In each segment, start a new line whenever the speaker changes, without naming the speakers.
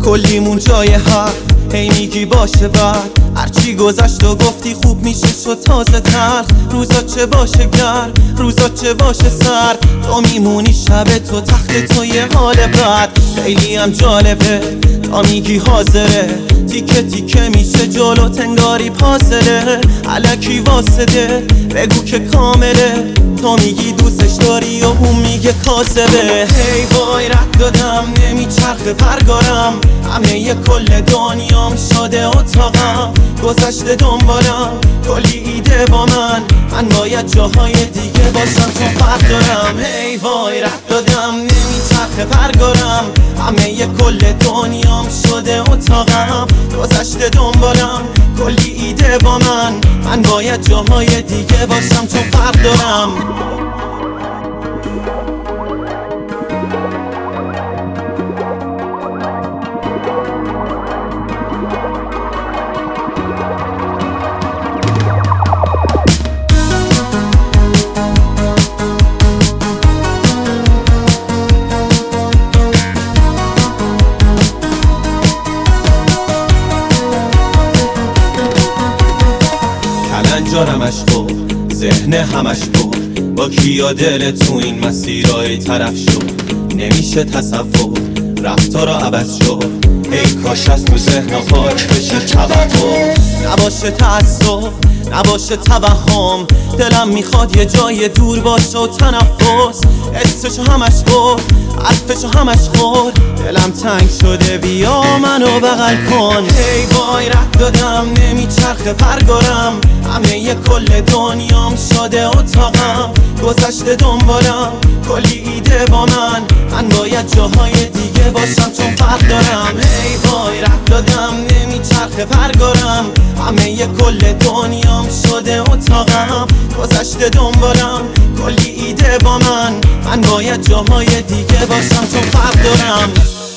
کلیمون جای حرف هی میگی باشه بعد هرچی گذشت و گفتی خوب میشه شد تازه تر. روزا چه باشه گرم روزا چه باشه سر تو میمونی شب تو تخت تو یه حال بد. خیلی هم جالبه تا میگی حاضره تیکه تیکه میشه جلو تنگاری پازله الکی واسده بگو که کامله تو میگی دوستش داری و اون میگه کاسبه. هی وای رد دادم نمیچرخه پرگارم همه یه کل دنیام شده اتاقم گذشته دنبالم کلی ایده با من باید جاهای دیگه باشم چون فرق دارم. هی وای رد دادم نمیچرخه پرگارم همه یه کل دنیام شده اتاقم گذشته دنبالم کلی ایده با من باید جاهای دیگه باشم چون فرق دارم. کلنجارمش خور ذهن همش پر با کیا دل تو این مسیرهای طرف شد نمیشه تصور رفتارا عوض شد. ای کاش از تو ذهن خاک بشه توهم نباشه تعصب نباشه توهم دلم میخواد یه جای دور باشه و تنفس حسشو همش برد حرفشو همش خورد دلم تنگ شده بیا منو بغل کن. هی وای رد دادم نمیچرخه پرگارم همه یه کل دنیام شده اتاقم گذشته دنبالم کلی ایده با من باید جاهای دیگه باشم چون فرق دارم. هی وای رد دادم نمیچرخه پرگارم همه یه کل دنیام شده اتاقم گذشته دنبالم کلی ایده با من باید جاهای دیگه باشم چون فرق دارم.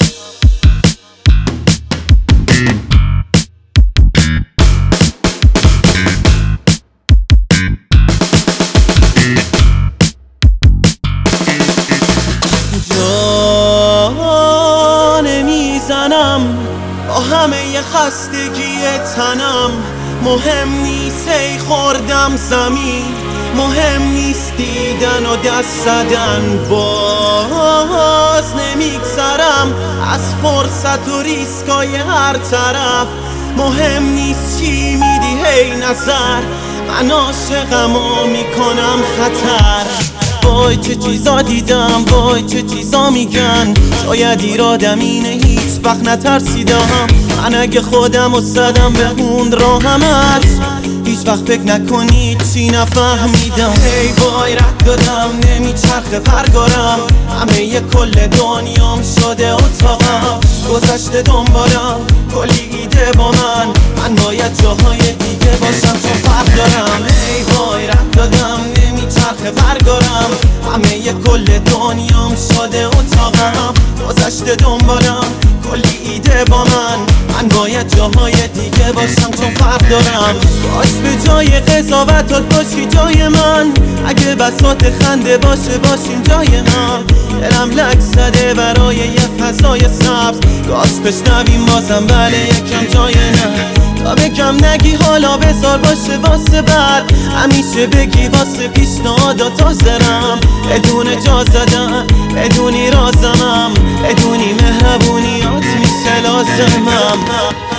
جانه میزنم با همه ی خستگی تنم مهم نیست ای خوردم زمین مهم نیست دیدن و دست زدن باز نمیگذرم از فرصت و ریسکای هر طرف مهم نیست چی میدی هی نظر من عاشقم و میکنم خطر. وای چه چیزا دیدم وای چه چیزا میگن شاید ایرادم اینه هیچ وقت نترسیدم من اگه خودم رو زدم به اون راهمت هیچ وقت فکر نکنید چی نفهمیدم. هی وای رد دادم نمیچرخه پرگارم همه یه کل دنیام شده اتاقم گذشته دنبالم کلی ایده با من باید جاهای دیگه باشم چون فرق دارم. هی وای رد دادم نمیچرخه پرگارم همه یه کل دنیام شده اتاقم گذشته دنبالم کلی ایده با من باید جاهای دیگه باشم چون فرق دارم. باش به جای قضاوتات باشی جای من اگه بساط خنده باشه باشیم جای هم دلم لک زده برای یه فضای سبز گاز بشنویم بازم بله یکم جای نه تا بگم نگی حالا بذار باشه واسه بعد همیشه بگی واسه پیشنهادات حاضرم بدون جا زدن بدونی رازمم بدونی مهربونیات میشه لازمم.